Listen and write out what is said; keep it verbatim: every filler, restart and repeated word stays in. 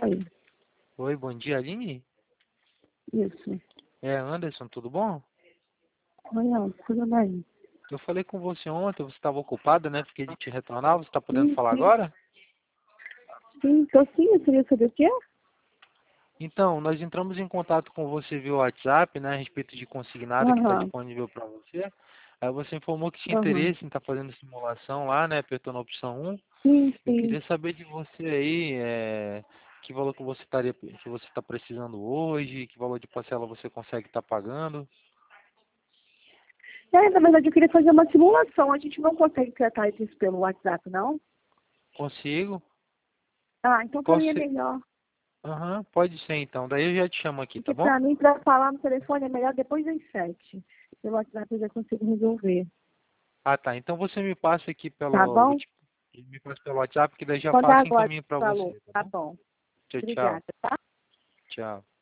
Oi, Oi, bom dia, Aline. isso. É Anderson, tudo bom? Oi, ó, tudo bem? Eu falei com você ontem, você estava ocupada, né? Fiquei de te retornar, você está podendo Sim, falar sim. agora? Sim, tô sim, eu queria saber o quê? Então, nós entramos em contato com você via WhatsApp, né? A respeito de consignado que está Aham, disponível para você. Aí você informou que tinha aham. interesse em estar fazendo simulação lá, né? Apertou na opção um. Sim, Eu sim. queria saber de você aí, é, que valor que você estaria, que você está precisando hoje, que valor de parcela você consegue estar pagando. É, na verdade, eu queria fazer uma simulação. A gente não consegue tratar isso pelo WhatsApp, não? Consigo? Ah, então pra mim é Posso. melhor. Aham, pode ser então. Daí eu já te chamo aqui, tá Porque bom? pra mim, pra falar no telefone, é melhor depois das sete. Pelo WhatsApp eu já consigo resolver. Ah, tá. Então você me passa aqui Tá pelo, vou bom? te- me passa pelo WhatsApp, que daí já Quando faço e agora encaminho pra falou. você, tá Tá bom? bom. Tchau, tchau. Obrigada, tá? Tchau.